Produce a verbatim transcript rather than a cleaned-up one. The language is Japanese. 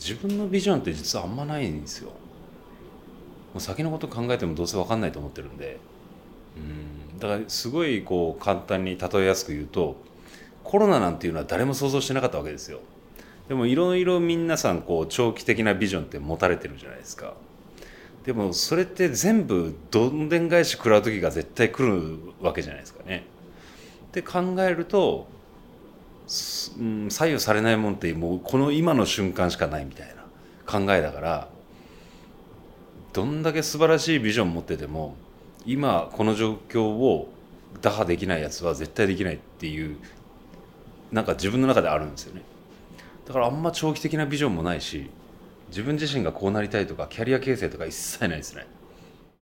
自分のビジョンって実はあんまないんですよ。もう先のこと考えてもどうせ分かんないと思ってるんで、うんだからすごいこう簡単に例えやすく言うと、コロナなんていうのは誰も想像してなかったわけですよ。でもいろいろ皆さんこう長期的なビジョンって持たれてるじゃないですか。でもそれって全部どんでん返し食らう時が絶対来るわけじゃないですかね。って考えると、うん、左右されないもんってもうこの今の瞬間しかないみたいな考えだから、どんだけ素晴らしいビジョン持ってても今この状況を打破できないやつは絶対できないっていう、なんか自分の中であるんですよね。だからあんま長期的なビジョンもないし、自分自身がこうなりたいとかキャリア形成とか一切ないですね。